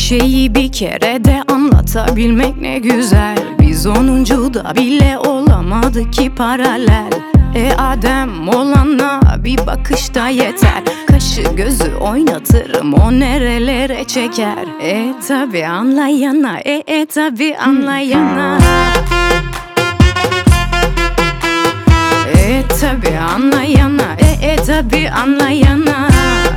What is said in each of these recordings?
şeyi bir kere de anlatabilmek ne güzel. Biz 10'da bile olamadık ki paralel. Adem olana bir bakışta yeter. Kaşı gözü oynatırım, o nerelere çeker. Tabi anlayana, tabi anlayana. Tabi anlayana, tabi anlayana.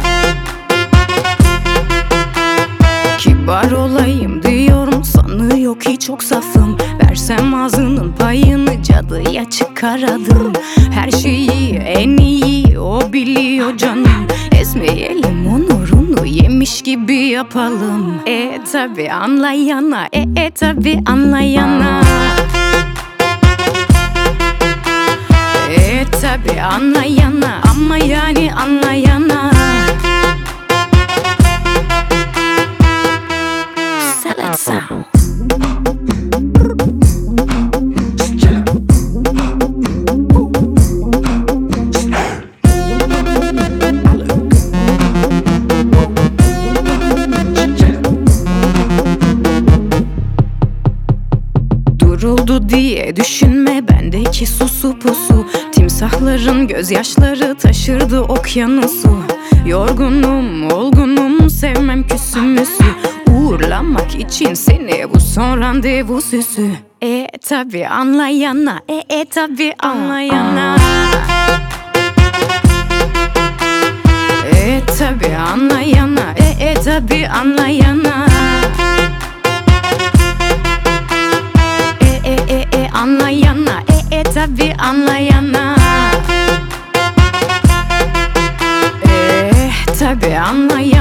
Kibar olayım diyorum, sanıyor ki çok safım. Versem ağzının payını cadıya çıkaralım. Her şeyi en iyi o biliyor canım. Ezmeyelim onurunu, yemiş gibi yapalım. Tabi anlayana, tabi anlayana. Tabi anlayana, ama yani anlayana. Salad sound. Duruldu diye düşünme bendeki susu pusu. Timsahların gözyaşları taşırdı okyanusu. Yorgunum, olgunum, sevmem küsümüsü. Uğurlamak için seni bu son randevu süsü. Tabi anlayana, tabi anlayana. Tabi anlayana, tabi anlayana. Anlayana, tabi anlayana. Tabi anlayana.